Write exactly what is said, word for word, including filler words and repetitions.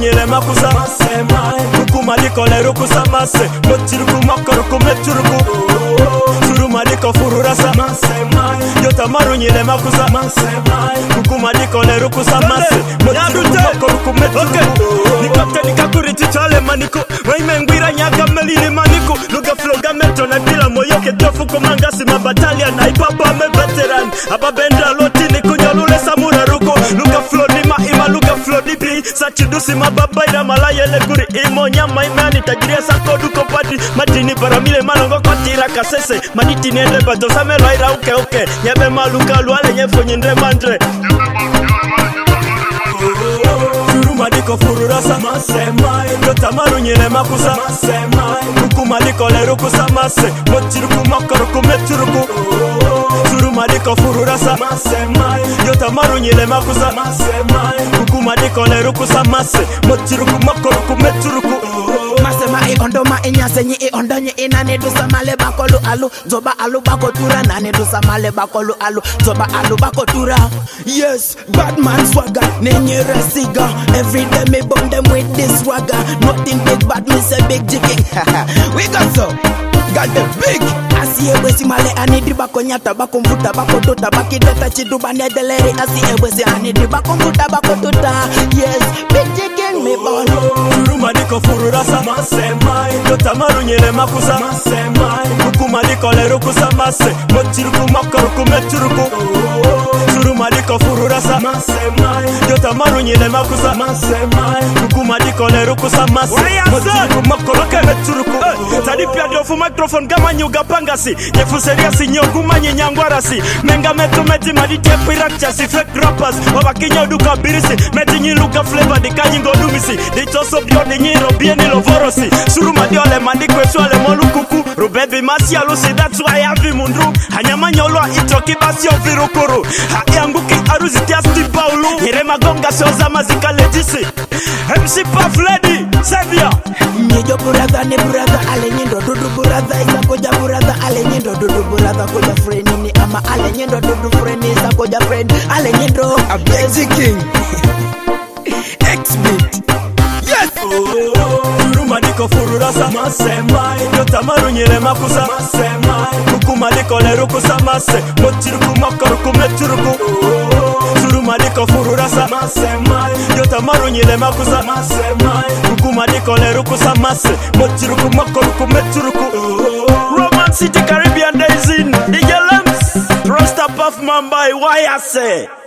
runyele makusa Kukuma liko le rukusa mase Mochiruku makoruku mechuruku Suruma liko fururasa Yota marunyele makusa Kukuma liko le rukusa mase Mochiruku makoruku mechuruku Nikapte nikakuri chichale maniko Waime ngwira nyaga melini maniko Luga floga meto na bila moyo ketofu kumangasi mabatalia na ipapa me veteran Aba bendra loti ni kunyolule samura ruko Luga flow ni maima luga flow ni bi Sachidusi mababa ina malaya leguri Imo nyama imani tajiria sako duko pati Matini paramile manongo kotira kasese Maniti niende bato samelo aira uke uke Nyebe maluka luale nyefo nyendre mandre Suruma liko fururasa Yota marunyele makusa Kukuma liko le rukusa mase Mochiruku makoruku mechuruku Suruma liko fururasa Yota marunyele makusa Kukuma liko le rukusa mase Mochiruku makoruku mechuruku Masema i ondo ma inyase nyi i ondo nyi inane dusa male bakolu alu Zoba alu bako tura nane dusa male bakolu alu Zoba alu bako tura Yes, bad man swagger, nenye resiga Every day me bomb them with this swagger Nothing big bad me say big jigging We got so, got the big Asi ewesi male anidi bako nyata bako mvuta bako tota Baki deta chiduba nedeleri Asi ewesi anidi bako mvuta bako tota Yes, big jigging me ball Suruma liko fururasa Yota marunyele makusa Kukuma liko le rukusa mase Mochiruku makoruku mechuruku Suruma liko fururasa Yota marunyele makusa Kukuma liko le rukusa mase Mochiruku makoruku mechuruku Tadi pia diofu microphone gama nyuga pangasi Nyefu seriasi nyogu manyi nyangwarasi Menga metu meti madite pirakchasi Fake rappers wabaki nyoduka birisi Meti nyiluka flavor di kanyingo dumisi Di toso bio di nyiro bieni lovorosi Suruma diole mandikwe swale molukuku Rubebi masi alusi that's why I have mundru Hanyama nyolwa itoki basi ovirukuru Hayanguki aruzi tiasti paulu Hirema gonga soza mazika legisi M C Puff Lady, Savior Nyejo brother ni brother ale nyendo dudu brother isa koja brother ale nyendo dudu brother koja friend ni ama ale nyendo dudu friend isa koja friend ale nyendo a busy king X-Beat Yes Suruma liko fururasa Yota marunyele makusa Kukuma liko le rukusa mase Mochiruku makoruku mechuruku Suruma liko fururasa Yota marunyele makusa Kukuma liko le rukusa mase Mochiruku makoruku mechuruku Roman City Caribbean Days in D J Lamps Rasta Puff Mambai, why I say